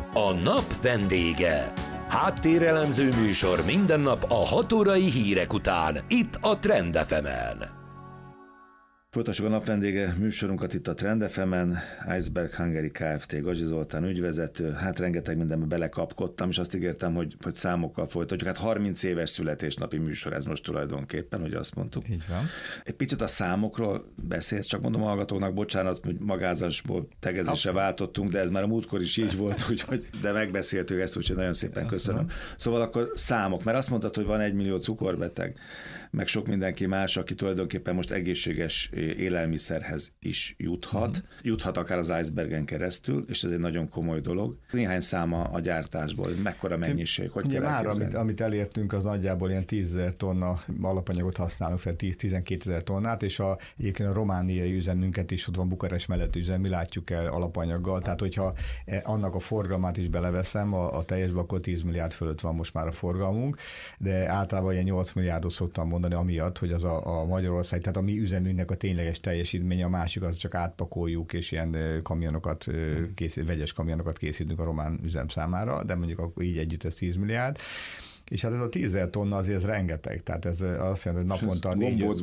A nap vendége. Háttérelemző műsor minden nap a 6 órai hírek után, itt a Trend FM-en. Folytassuk a nap vendége műsorunkat itt a Trend FM-en. Iceberg Hungary Kft. Gazsi Zoltán ügyvezető. Hát rengeteg mindenbe belekapkodtam, és azt ígértem, hogy számokkal folytatjuk. Hát 30 éves születésnapi műsor ez most tulajdonképpen, hogy azt mondtuk. Így van. Egy picit a számokról beszélsz, csak mondom a hallgatóknak, bocsánat, hogy magázásból tegezésre váltottunk, de ez már a múltkor is így volt, úgyhogy, de megbeszéltük ezt, úgyhogy nagyon szépen köszönöm. Szóval akkor számok, mert azt mondtad, hogy van 1 millió cukorbeteg, meg sok mindenki más, aki tulajdonképpen most egészséges élelmiszerhez is juthat. Juthat akár az Icebergen keresztül, és ez egy nagyon komoly dolog. Néhány száma a gyártásból, mekkora mennyiség, hogy ugye már amit elértünk, az nagyjából ilyen 10 000 tonna alapanyagot használunk fel, 10-12 000 tonnát, és egyébként a romániai üzemünket is, ott van Bukarest melletti üzem, mi látjuk el alapanyaggal, tehát hogyha annak a forgalmát is beleveszem a teljesbe, akkor 10 milliárd fölött van most már a forgalmunk, de általában ilyen 8 milliárdot szoktam mondani amiatt, hogy az a Magyarország, tehát a mi üzemünknek a tényleges teljesítménye, a másik az csak átpakoljuk, és ilyen kamionokat vegyes kamionokat készítünk a román üzem számára, de mondjuk akkor így együtt ez 10 milliárd. És hát ez a 10 000 tonna azért ez rengeteg, tehát ez azt jelenti, hogy naponta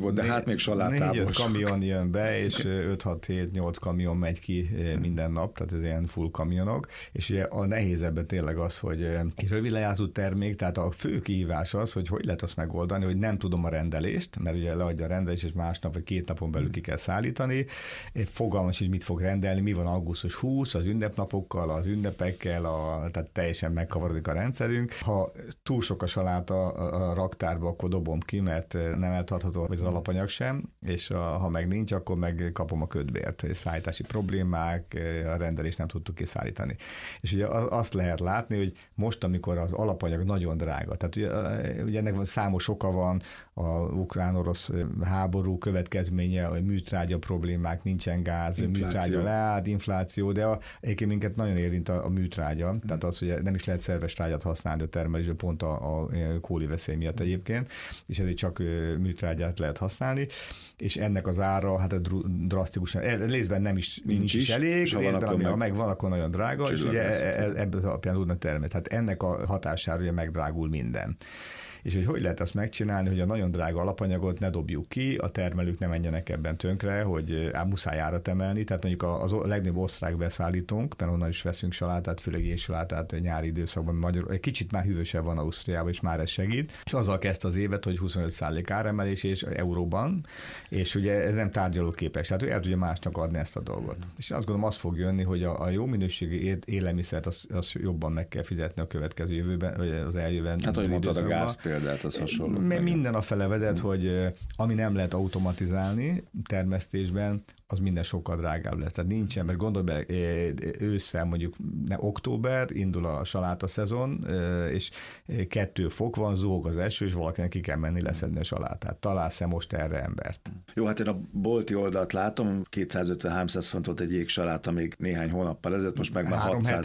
4-5 kamion jön be, és 5-6-7-8 kamion megy ki minden nap, tehát ez ilyen full kamionok, és ugye a nehézebben tényleg az, hogy egy rövid lejátszó termék, tehát a fő kihívás az, hogy lehet azt megoldani, hogy nem tudom a rendelést, mert ugye leadja a rendelést, és másnap vagy 2 napon belül ki kell szállítani, fogalmas, hogy mit fog rendelni, mi van augusztus 20, az ünnepnapokkal, az ünnepekkel, tehát teljesen megkavarodik a rendszerünk. Ha túl sok a saláta a raktárba, akkor dobom ki, mert nem eltartható, vagy az alapanyag sem, és ha meg nincs, akkor meg kapom a ködbért, szállítási problémák, a rendelést nem tudtuk kiszállítani. És ugye azt lehet látni, hogy most, amikor az alapanyag nagyon drága, tehát ugye ennek számos oka van, a ukrán-orosz háború következménye, hogy műtrágya problémák, nincsen gáz, műtrágya leállt, infláció, de egyébként minket nagyon érint a műtrágya, tehát az, hogy nem is lehet szerves trágyat használni a termelésben, pont a kóliveszély miatt egyébként, és ezért csak műtrágyát lehet használni, és ennek az ára hát drasztikusan, részben nincs is elég, részben ha megvan, akkor nagyon drága, és ugye ebből alapján tudnak termelni. Tehát ennek a hatására ugye megdrágul minden. És hogy lehet azt megcsinálni, hogy a nagyon drága alapanyagot ne dobjuk ki, a termelők ne menjenek ebben tönkre, hogy muszáj árat emelni, tehát mondjuk a legnagyobb osztrák beszállítónk, mert onnan is veszünk salátát, főleg éjsalátát nyári időszakban, egy kicsit már hűvösebb van Ausztriában, és már ez segít, és azzal kezdte az évet, hogy 25% áremelés és euróban, és ugye ez nem tárgyalóképes, tehát ő el tudja másnak adni ezt a dolgot. És azt gondolom, az fog jönni, hogy a jó minőségi élelmiszert az jobban meg kell fizetni a következő jövőben, vagy az eljövőben. Hát, hogy mondtad a gáz példát, az hasonló. Minden afele vezet, hogy ami nem lehet automatizálni termesztésben, az minden sokkal drágább lesz. Tehát nincsen, mert gondolj be, ősszel mondjuk október, indul a saláta szezon, és 2 fok van, zúg az eső, és valakinek ki kell menni leszedni a salátát. Találsz-e most erre embert? Jó, hát én a bolti oldalt látom, 250-300 font volt egy jégsaláta még néhány hónappal ezelőtt, most meg már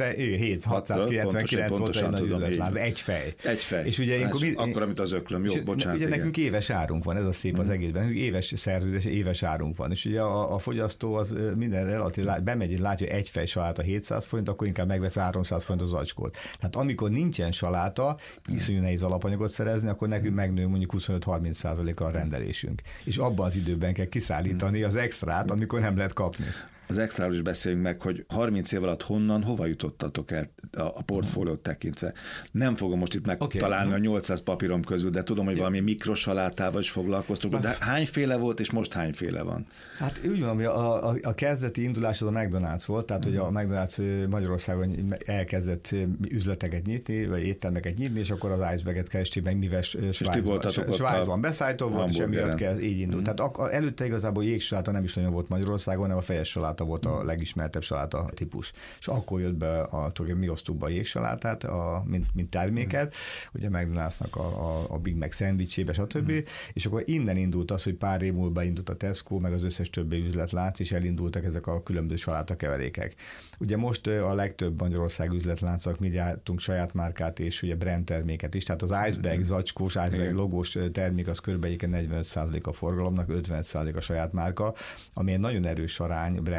699 volt egy nagy üzletlánc, egy fej. És ugye akkor, amit az öklöm, jó, bocsánat. Ugye nekünk éves árunk van, ez a szép az egészben, éves szerződés, éves árunk van, és ugye a fogyasztó az minden relatív, bemegy és látja, hogy egy fej saláta 700 forint, akkor inkább megvesz 300 forint az acskót. Tehát amikor nincsen saláta, iszonyú nehéz alapanyagot szerezni, akkor nekünk megnő mondjuk 25-30%-a a rendelésünk. És abban az időben kell kiszállítani az extrát, amikor nem lehet kapni. Az extráról is beszéljünk meg, hogy 30 év alatt hova jutottatok el a portfóliót tekintve. Nem fogom most itt megtalálni a 800 papírom közül, de tudom, hogy valami mikrosalátával is foglalkoztok, de hányféle volt, és most hányféle van? Hát úgy van, hogy a kezdeti indulás az a McDonald's volt, tehát hogy a McDonald's Magyarországon elkezdett üzleteket nyitni, vagy éttermeket nyitni, és akkor az Iceberget keresték meg, mivel Svájcban beszállító volt, és emiatt így indult. Tehát előtte igazából jégsaláta nem is nagyon volt Magyarországon, hanem a fejes saláta volt a legismertebb saláta típus. És akkor jött be mi osztuk be a jégsalátát, mint terméket, ugye McDonald's-nak a Big Mac szendvicsébe, stb. És akkor innen indult az, hogy pár év múlva beindult a Tesco, meg az összes többi üzletlánc, és elindultak ezek a különböző salátakeverékek. Ugye most a legtöbb Magyarország üzletláncok mi gyártunk saját márkát, és ugye brand terméket is, tehát az Iceberg, zacskós, Iceberg logós termék az kb. 45% a forgalomnak, 50% a saját márka, ami egy nagyon erős arány brand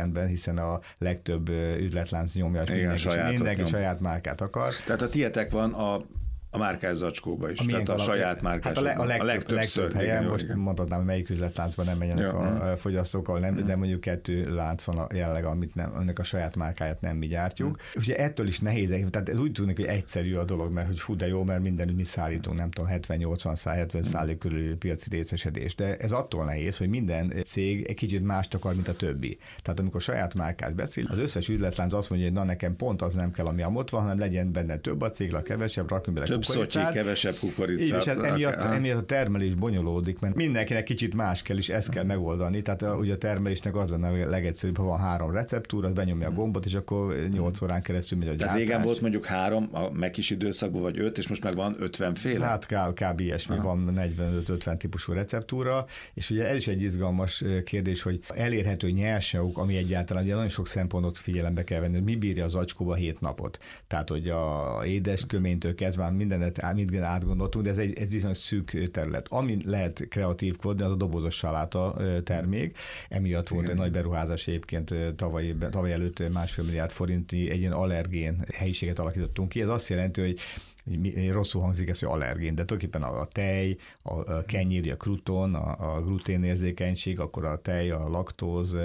rendben, hiszen a legtöbb üzletlánc nyomja, mindenki saját márkát akar. Tehát a tietek van a márkás zacskóba is, tehát a saját márkás. Hát a legtöbb helyen, most mondhatnám, hogy melyik üzletláncban nem menjenek a fogyasztókkal, nem, de mondjuk 2 lánc van jelenleg, amit nem, önnek a saját márkáját nem mi gyártjuk. Ugye ettől is nehéz, tehát ez úgy tűnik, hogy egyszerű a dolog, mert hogy fú, de jó, mert mindenütt mi szállítunk, nem tudom, 70-80-70% körül piaci részesedés. De ez attól nehéz, hogy minden cég egy kicsit mást akar, mint a többi. Tehát amikor saját márkát beszél, az összes üzletlánc azt mondja, hogy na nekem pont az nem kell, ami amott van, hanem legyen benne több a cégla, kevesebb, rakjunk bele Szocsi, kevesebb kukoricát. És emiatt a termelés bonyolódik, mert mindenkinek kicsit más kell, és ezt kell megoldani. Tehát ugye a termelésnek az lenne a legegyszerűbb, ha van 3 receptúra, az benyomja a gombot, és akkor 8 órán keresztül megy a gyártás. Tehát régen volt mondjuk 3 a Mekis időszakban, vagy 5, és most meg van 50 féle? Hát kb. Ilyesmi, van 45-50 típusú receptúra, és ugye ez is egy izgalmas kérdés, hogy elérhető nyersanyagok, ami egyáltalán ugye nagyon sok szempontot figyelembe kell venni, hogy mi bírja az acskóba 7 napot. Tehát, hogy a édesköménytől kezdve mindenet átgondoltunk, de ez viszonylag szűk terület. Ami lehet kreatívkodni, az a dobozos saláta termék. Emiatt volt egy nagy beruházás egyébként tavaly előtt 1,5 milliárd forintnyi egy ilyen allergén helyiséget alakítottunk ki. Ez azt jelenti, hogy rosszul hangzik ez, hogy allergén, de tulajdonképpen a tej, a kenyér, a kruton, a gluténérzékenység, akkor a tej, a laktóz,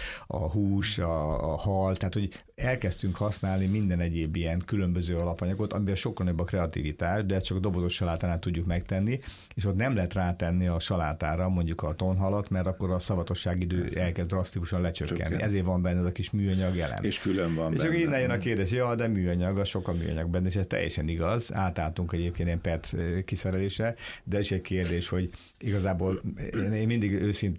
a hús, a hal, tehát hogy elkezdtünk használni minden egyéb ilyen különböző alapanyagot, amiben sokkal nagyobb a kreativitás, de ezt csak a dobozos salátánál tudjuk megtenni, és ott nem lehet rátenni a salátára mondjuk a tonhalat, mert akkor a szavatosságidő elkezd drasztikusan lecsökkenni. Ezért van benne ez a kis műanyag elem. És külön van benne. És akkor innen jön a kérdés, de műanyag, az sok a műanyag benne, és ez teljesen igaz. Átálltunk egyébként ilyen PET kiszerelésre, de ez is egy kérdés, hogy igazából én mindig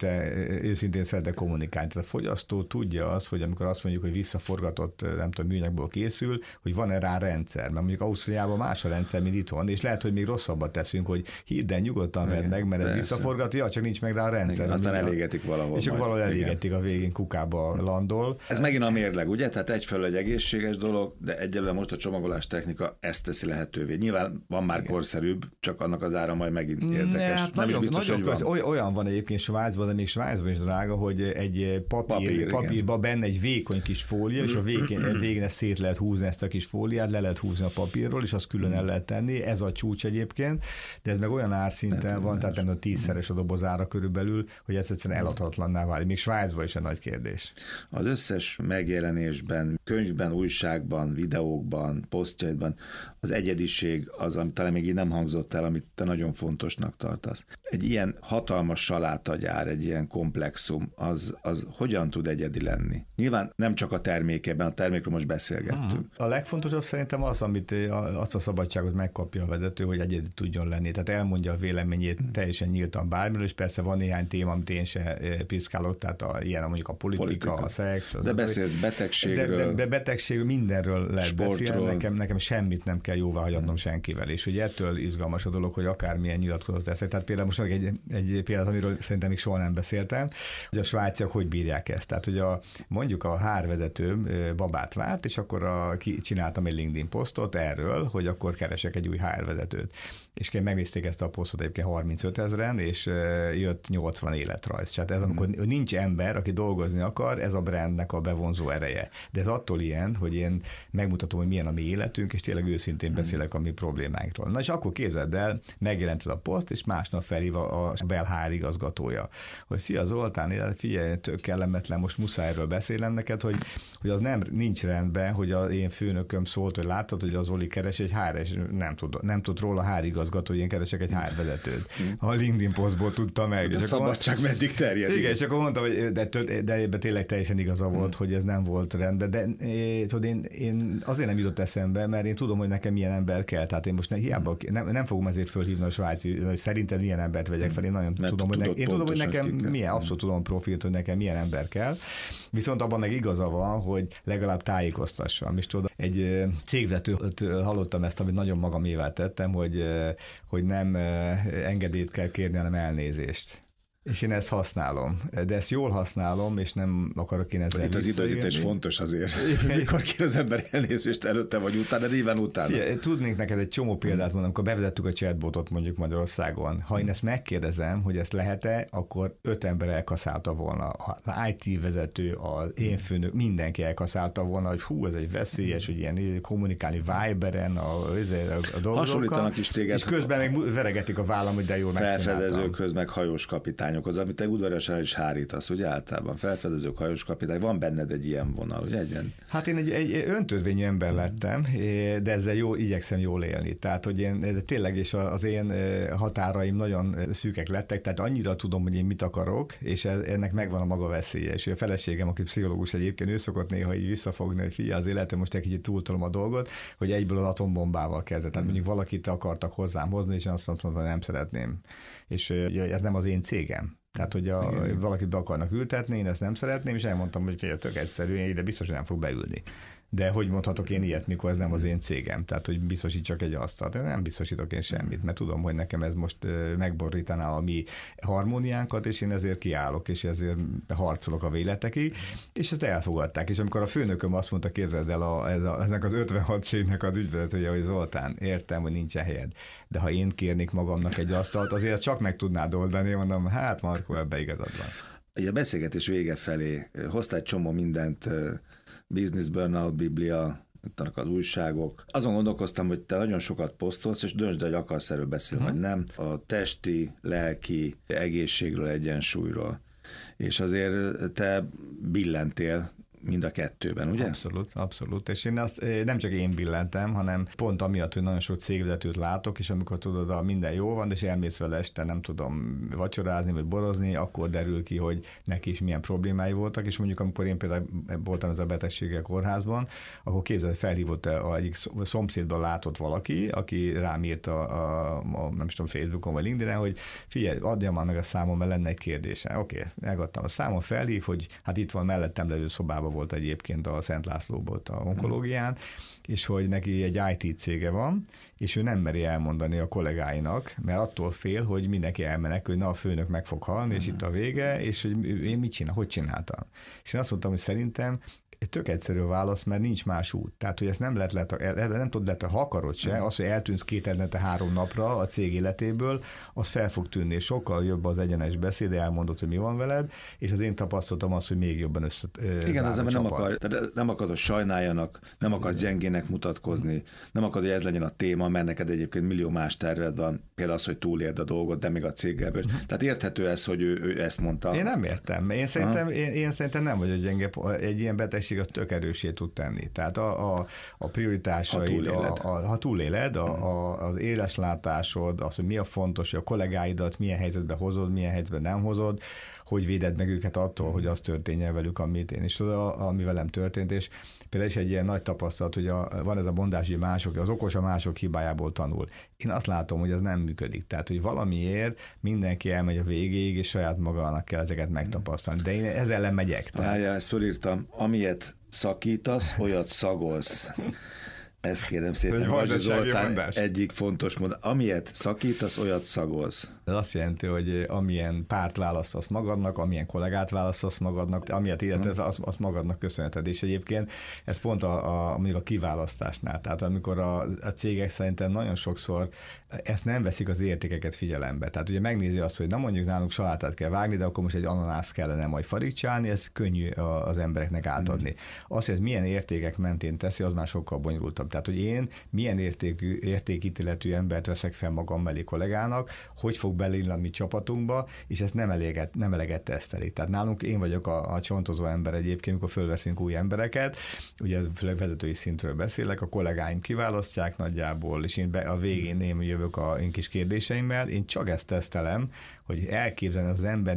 őszintén szeretek kommunikálni. Tehát a fogyasztó tudja azt, hogy amikor azt mondjuk, hogy visszaforgatott, nem tudom, műanyagból készül, hogy van-e rá rendszer. Mert mondjuk Ausztriában más a rendszer, mint itthon, és lehet, hogy még rosszabbat teszünk, hogy hidd el, nyugodtan vedd meg, mert ez visszaforgatja, csak nincs meg rá a rendszer. Igen, aztán elégetik valahol. És akkor valahol elégetik, a végén kukába landol. Ez megint a mérleg, ugye? Tehát egyfelől egy egészséges dolog, de egyelőre most a csomagolás technika ezt teszi lehetővé. Nyilván van már korszerűbb, csak annak az ára majd megint érdekes. Hát nem is biztos, hogy van. Olyan van egyébként Svájcban, de még Svájcban is drága, hogy egy papírba benne egy vékony kis fólia, és a végén szét lehet húzni ezt a kis fóliát, le lehet húzni a papírról, és azt külön el lehet tenni. Ez a csúcs egyébként, de ez meg olyan árszinten van, tehát nem a 10-szeres a dobozára körülbelül, hogy ez egyszerűen eladhatatlanná válik. Még Svájcban is egy nagy kérdés. Az összes megjelenésben, könyvben, újságban, videókban, posztjaidban az egyediség az, amit talán még így nem hangzott el, amit te nagyon fontosnak tartasz. Egy ilyen hatalmas salátagyár, egy ilyen komplexum, az hogyan tud egyedi lenni? Nyilván nem csak a termékében, a termékről most beszélgettünk. A legfontosabb szerintem az, amit azt a szabadságot megkapja a vezető, hogy egyedi tudjon lenni. Tehát elmondja a véleményét teljesen nyíltan bármiről, és persze van néhány téma, amit én se piszkálok, tehát ilyen mondjuk a politika, a szex. De beszélsz betegségről. De betegségről, mindenről lehet beszélni. Nekem semmit nem kell jóvá hagyatnom senkivel. És ugye ettől izgalmas a dolog, hogy akármilyen nyilatkozatot teszek. Tehát például most egy példát, amiről szerintem még soha nem beszéltem, hogy a svájciak hogy bírják ezt. Tehát, hogy mondjuk a HR-vezetőm babát várt, és akkor csináltam egy LinkedIn posztot erről, hogy akkor keresek egy új HR-vezetőt. És megnézték ezt a posztot egyébként 35 000-en, és jött 80 életrajz. Tehát ez, amikor nincs ember, aki dolgozni akar, ez a brandnek a bevonzó ereje. De ez attól ilyen, hogy én megmutatom, hogy milyen a mi életünk, és tényleg őszintén beszélek a mi problémáinkról. Na és akkor képzeld el, megjelent ez a poszt, és másnap felhív a Bell HR igazgatója, hogy szia Zoltán, figyelj, tök kellemetlen, most muszáj erről beszélnem neked, hogy az nincs rendben, hogy az én főnököm szólt, hogy láttad, hogy az Oli keres egy HR, és nem tud róla HR igazgató, hogy én keresek egy HR vezetőt. A LinkedIn posztból tudta meg. A szabadság meddig terjed. Igen, és akkor mondtam, hogy de ebben tényleg teljesen igaza volt, hogy ez nem volt rendben, de tudod, én azért nem jutott eszembe, mert én tudom, hogy nekem milyen ember kell, tehát én most hiába nem fogom ezért fölhívni a svájci, hogy szerinted milyen embert vegyek fel, én nagyon tudom, hogy nekem milyen, abszolút tudom a profilt, hogy nekem milyen ember kell, viszont abban meg igaza van, hogy legalább tájékoztassam, és tudod, egy cégvezetőtől hallottam ezt, amit nagyon magamévá tettem, hogy nem engedélyt kell kérni, hanem elnézést. És én ezt használom, de ezt jól használom, és nem akarok én ezzel itt az időzítés fontos azért, mikor kér az ember elnézést előtte vagy utána, de nyilván utána. Figyelj, tudnék neked egy csomó példát mondani, amikor bevezettük a chatbotot mondjuk Magyarországon. Ha én ezt megkérdezem, hogy ezt lehet-e, akkor 5 ember elkaszálta volna. Az IT vezető, az én főnök, mindenki elkaszálta volna, hogy hú, ez egy veszélyes, hogy ilyen kommunikálni Viberen, a dolgokkal. Hasonlítanak is téged. És közben meg veregetik a vállam, hogy de jól megcsináltam. Felfedezőkhöz, meg hajós kapitányokhoz, amit te udvariasan is hárítasz, ugye általában felfedezők, hajós kapitány, van benned egy ilyen vonal, ugye? Hát én egy öntörvényű ember lettem, de ezzel igyekszem jól élni. Tehát, hogy én tényleg, és az én határaim nagyon szűkek lettek, tehát annyira tudom, hogy én mit akarok, és ennek megvan a maga veszélye. És a feleségem, aki pszichológus egyébként, ő szokott néha így visszafogni, hogy figyelj, az életem most egy kicsit túltolom a dolgot, hogy egyből az atombombával kezdett. Tehát mondjuk valakit akartak hozzám hozni, és én azt mondtam, hogy nem szeretném. És ez nem az én cégem. Tehát, hogy valakit be akarnak ültetni, én ezt nem szeretném, és elmondtam, hogy figyelj, tök egyszerű, én ide biztos, hogy nem fog beülni. De hogy mondhatok én ilyet, mikor ez nem az én cégem? Tehát, hogy biztosítsak egy asztalt. Nem biztosítok én semmit, mert tudom, hogy nekem ez most megborítaná a mi harmóniánkat, és én ezért kiállok, és ezért harcolok a véletekig, és ezt elfogadták. És amikor a főnököm azt mondta, képzeld el ennek az 56 cégnek az ügyvezetője, hogy Zoltán, értem, hogy nincsen helyed, de ha én kérnék magamnak egy asztalt, azért csak meg tudnád oldani, mondom, hát Markó, ebbe igazad van. A beszélgetés vége felé hoztál egy csomó mindent, Business Burnout Biblia, itt az újságok. Azon gondolkoztam, hogy te nagyon sokat posztolsz, és döntsd, hogy akarsz erről beszélni, vagy nem. A testi, lelki egészségről, egyensúlyról. És azért te billentél mind a kettőben, ugye? Abszolút. És én azt nem csak én billentem, hanem pont amiatt, hogy nagyon sok cégvezetőt látok, és amikor tudod, minden jó van, és elmész vele este, nem tudom, vacsorázni, vagy borozni, akkor derül ki, hogy neki is milyen problémái voltak, és mondjuk amikor én például voltam ez a betegséggel kórházban, akkor képzeld, felhívott egyik szomszédban látott valaki, aki rám írt nem tudom, Facebookon vagy LinkedIn-en, hogy figyelj, adja már meg a számom, mert lenne egy kérdése. Oké, megadtam a számon, felhív, hogy hát itt van mellettem levő szobában volt egyébként a Szent Lászlóból a onkológián, és hogy neki egy IT cége van, és ő nem meri elmondani a kollégáinak, mert attól fél, hogy mindenki elmenek, hogy na a főnök meg fog halni, és itt a vége, és hogy én mit csinál, hogy csináltam. És én azt mondtam, hogy szerintem egy tök egyszerű válasz, mert nincs más út. Tehát, hogy ezt nem tudod, ha akarod se, az, hogy eltűnsz 2 hetente 3 napra a cég életéből, az fel fog tűnni, és sokkal jobb az egyenes beszéd, elmondod, hogy mi van veled, és az én tapasztalatom az, hogy még jobban igen, az ember nem akarod, hogy sajnáljanak, nem akarsz gyengének mutatkozni, nem akarod, hogy ez legyen a téma, mert neked egyébként millió más terved van, például az, hogy túléld a dolgot, de még a céggel. Tehát érthető ez, hogy ő ezt mondta. Én nem értem. Én szerintem nem vagyok gyenge. Egy ilyen betegség a tök erősé tud tenni. Tehát a prioritásaid, ha túléled, az éleslátásod, az, hogy mi a fontos, hogy a kollégáidat milyen helyzetbe hozod, milyen helyzetben nem hozod, hogy véded meg őket attól, hogy az történjen velük, amit én is tudom, ami velem történt, és például is egy ilyen nagy tapasztalat, hogy van ez a mondás, hogy az okos a mások hibájából tanul. Én azt látom, hogy ez nem működik. Tehát, hogy valamiért mindenki elmegy a végéig, és saját magának kell ezeket megtapasztalni. De én ezzel ellen megyek. Várjál, ezt fölírtam. Amilyet szakítasz, olyat szagolsz. Ezt kérem szépen, Vazsi Zoltán egyik fontos mondat. Amilyet szakítasz, olyat szagolsz. Ez azt jelenti, hogy amilyen párt választasz magadnak, amilyen kollégát választasz magadnak, amilyet életed, azt magadnak köszönheted. És egyébként ez pont mondjuk a kiválasztásnál. Tehát amikor a cégek szerintem nagyon sokszor ezt nem veszik az értékeket figyelembe. Tehát ugye megnézi azt, hogy na mondjuk nálunk salátát kell vágni, de akkor most egy ananász kellene majd farigcsálni, ez könnyű az embereknek átadni. Azt, hogy ez milyen értékek mentén teszi, az már sokkal bonyolultabb. Tehát, hogy én milyen értékítéletű embert veszek fel magam mellé kollégának, hogy fog belépni a mi csapatunkba, és ezt nem eleget tesztelik. Tehát nálunk én vagyok a csontozó ember egyébként, amikor fölveszünk új embereket, ugye főleg vezetői szintről beszélek, a kollégáim kiválasztják nagyjából, és én a végén én jövök én kis kérdéseimmel, én csak ezt tesztelem, hogy elképzelni az ember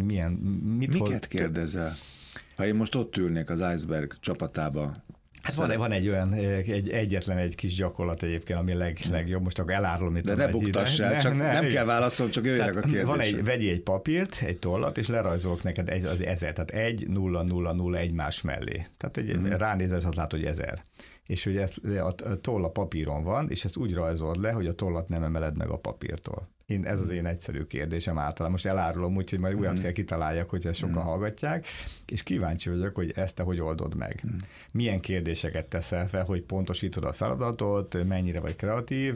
miket kérdezel? Ha én most ott ülnék az Iceberg csapatába, hát van egy olyan, egyetlen egy kis gyakorlat egyébként, ami legjobb, most akkor elárulom itt. De ne buktass el, csak nem kell válaszolni, csak jöjjenek a kérdések. Vegyél egy papírt, egy tollat, és lerajzolok neked az 1000, tehát 1, 0, 0, 0 egymás mellé. Tehát ránézel, azt látod, hogy 1000. És hogy a toll a papíron van, és ezt úgy rajzolod le, hogy a tollat nem emeled meg a papírtól. Ez az én egyszerű kérdésem általában. Most elárulom, úgyhogy majd újat kell kitaláljak, hogyha sokan hallgatják, és kíváncsi vagyok, hogy ezt te hogy oldod meg. Milyen kérdéseket teszel fel, hogy pontosítod a feladatot, mennyire vagy kreatív,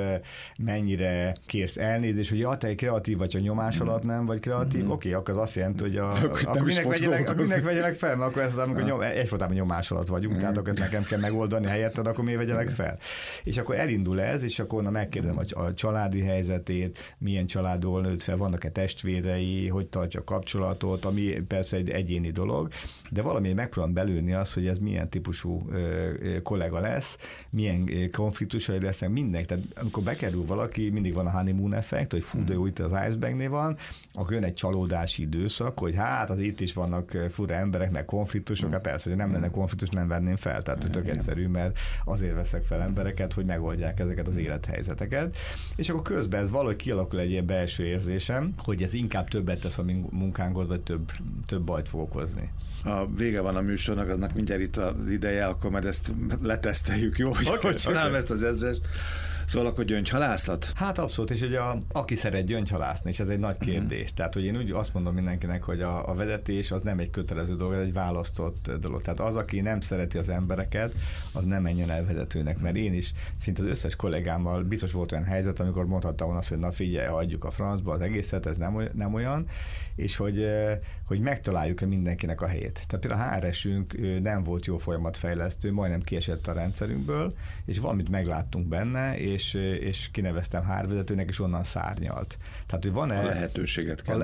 mennyire kérsz elnézést, hogy te kreatív vagy, a nyomás alatt nem vagy kreatív, oké, akkor az azt jelenti, hogy akkor minek vegyelek fel, mert akkor ez amikor egyfolytában nyomás alatt vagyunk, tehát akkor ezt nekem kell megoldani helyetted, akkor miért vegyelek fel? És akkor elindul ez, és akkor megkérdezem a családi helyzetét, milyen családból nőtt fel, vannak-e testvérei, hogy tartja a kapcsolatot, ami persze egy egyéni dolog, de valami megpróbálom belőni azt, hogy ez milyen típusú kollega lesz, milyen konfliktusai lesznek, mindenki. Tehát amikor bekerül valaki, mindig van a honeymoon effekt, hogy fú, de jó, itt az icebergnél van, akkor jön egy csalódási időszak, hogy hát az itt is vannak fura emberek, meg konfliktusok, hát persze, hogy nem lenne konfliktus, nem venném fel, tehát tök egyszerű, mert azért veszek fel embereket, hogy megoldják ezeket az élethelyzeteket, és akkor közben ez valahogy kialakul egy ilyen belső érzésem, hogy ez inkább többet tesz a munkánkhoz, vagy több bajt fog okozni. A vége van a műsornak, aznak mindjárt itt az ideje, akkor majd ezt leteszteljük, jó? Hogy csinálom ezt az ezrest. Szóval akkor gyöngyhalászat? Hát abszolút, és hogy aki szeret gyöngyhalászni, és ez egy nagy kérdés. Tehát, hogy én úgy azt mondom mindenkinek, hogy a vezetés az nem egy kötelező dolog, ez egy választott dolog. Tehát az, aki nem szereti az embereket, az nem menjen el vezetőnek, mert én is szinte az összes kollégámmal biztos volt olyan helyzet, amikor mondhattam volna azt, hogy na figyelj, hagyjuk a francba az egészet, ez nem olyan, és hogy megtaláljuk mindenkinek a helyét. Tehát például a HR-esünk nem volt jó folyamatfejlesztő, majdnem kiesett a rendszerünkből, és valamit megláttunk benne, és kineveztem HR-vezetőnek, és onnan szárnyalt. Tehát, hogy van-e... A lehetőséget kell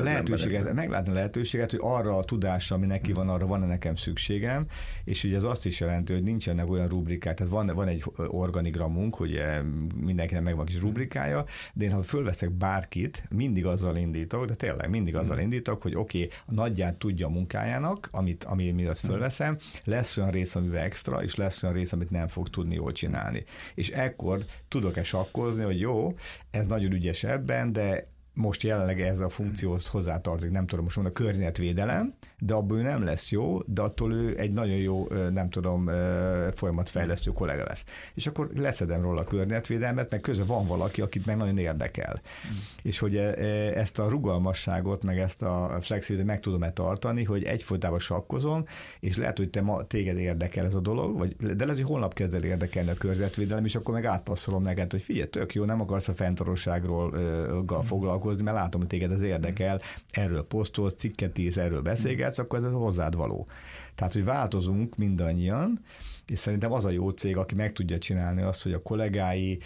meglátni a lehetőséget, hogy arra a tudásra, ami neki van, arra van-e nekem szükségem, és ugye ez azt is jelenti, hogy nincsenek olyan rubrikák, tehát van egy organigramunk, hogy mindenkinek megvan kis rubrikája, de én ha fölveszek bárkit, mindig azzal indítok, de tényleg mindig azzal indítok, hogy oké, a nagyját tudja a munkájának, ami miatt fölveszem, lesz olyan rész, amivel extra, és lesz olyan rész, amit nem fog tudni jól csinálni. És ekkor tudok-e sakkozni, hogy jó, ez nagyon ügyes ebben, de most jelenleg ez a funkcióhoz hozzátartozik, nem tudom, most mondom, a környezetvédelem, de abból ő nem lesz jó, de attól ő egy nagyon jó, nem tudom, folyamatfejlesztő kollega lesz. És akkor leszedem róla a környezetvédelmet, meg közben van valaki, akit meg nagyon érdekel. És hogy ezt a rugalmasságot, meg ezt a flexibilitást meg tudom-e tartani, hogy egyfolytában sakkozom, és lehet, hogy téged érdekel ez a dolog, de lehet, hogy holnap kezd el érdekelni a környezetvédelem, és akkor meg átpasszolom neked, hogy figyelj, tök jó, nem akarsz a fenntartóságról foglalkozni, mert látom, hogy téged ez érdekel, erről posztolsz, cikket írsz, erről beszélgetsz, akkor ez hozzád való. Tehát, hogy változunk mindannyian, és szerintem az a jó cég, aki meg tudja csinálni azt, hogy a kollégái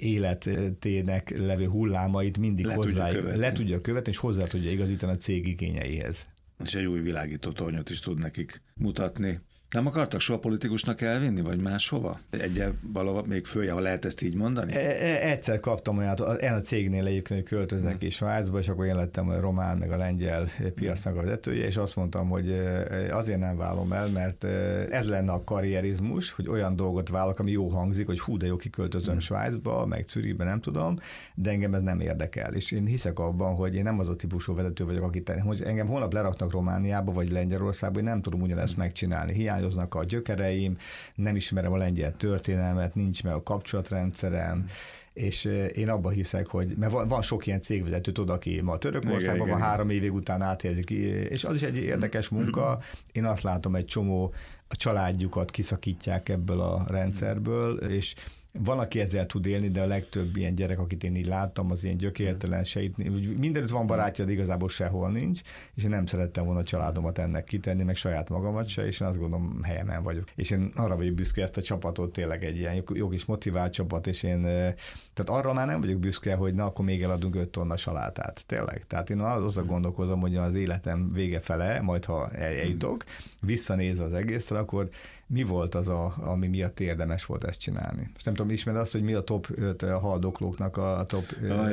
életének levő hullámait mindig le tudja követni, és hozzá tudja igazítani a cég igényeihez. És egy új világító tornyot is tud nekik mutatni. Nem akartak soha politikusnak elvinni, vagy máshova? Valahol még följe, ha lehet ezt így mondani? Egyszer kaptam olyat, a cégnél egyébként, hogy költöznek ki Svájcba, és akkor én lettem a román, meg a lengyel piacnak a vezetője, és azt mondtam, hogy azért nem válom el, mert ez lenne a karrierizmus, hogy olyan dolgot vállalok, ami jó hangzik, hogy hú, de jó, kiköltözöm Svájcba, meg Zürichbe, nem tudom, de engem ez nem érdekel. És én hiszek abban, hogy én nem az a típusú vezető vagyok, hogy engem holnap leraknak Romániába, vagy Lengyelországba, hogy nem tudom ugyanezt megcsinálni. Hiányoznak a gyökereim, nem ismerem a lengyel történelmet, nincs meg a kapcsolatrendszerem, és én abban hiszek, hogy mert van sok ilyen cégvezető, tudod, aki ma Törökországban van, 3 évig után áthelyezik, és az is egy érdekes munka. Én azt látom, egy csomó a családjukat kiszakítják ebből a rendszerből, és van, aki ezzel tud élni, de a legtöbb ilyen gyerek, akit én így láttam, az ilyen gyökértelen, mindenütt van barátja, de igazából sehol nincs, és én nem szerettem volna a családomat ennek kitenni, meg saját magamat se, és én azt gondolom, helyemen vagyok. És én arra vagyok büszke, ezt a csapatot tényleg egy ilyen jó kis motivált csapat, és én, tehát arra már nem vagyok büszke, hogy na, akkor még eladunk 5 tonna salátát. Tényleg. Tehát én azon gondolkozom, hogy az életem vége fele, majd ha eljutok, visszanézve az egészre, akkor mi volt az, ami miatt érdemes volt ezt csinálni? Most nem tudom, ismered azt, hogy mi a top 5 haldoklóknak a top...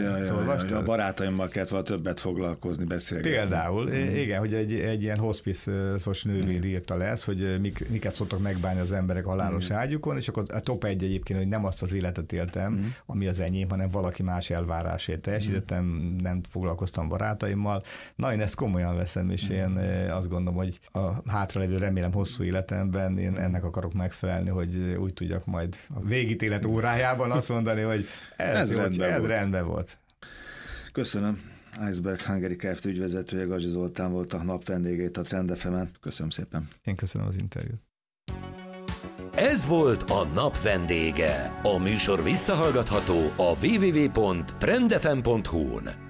A barátaimmal kellett volna többet foglalkozni, beszélgetni. Például, igen, hogy egy ilyen hospice-os nővér írta le ezt, hogy miket szoktak megbánni az emberek halálos ágyukon, és akkor a top 1 egyébként, hogy nem azt az életet éltem, ami az enyém, hanem valaki más elvárásait teljesítettem, nem foglalkoztam barátaimmal. Na, én ezt komolyan veszem, és én azt gondolom, hogy a hátralévő, remélem hosszú életemben én ennek akarok megfelelni, hogy úgy tudjak majd a végítélet órájában azt mondani, hogy ez rendben volt. Köszönöm. Iceberg Hungary Kft. Ügyvezetője Gazsi Zoltán volt a nap vendégét a Trend FM-en. Köszönöm szépen. Én köszönöm az interjút. Ez volt a nap vendége. A műsor visszahallgatható a www.trendfm.hu-n.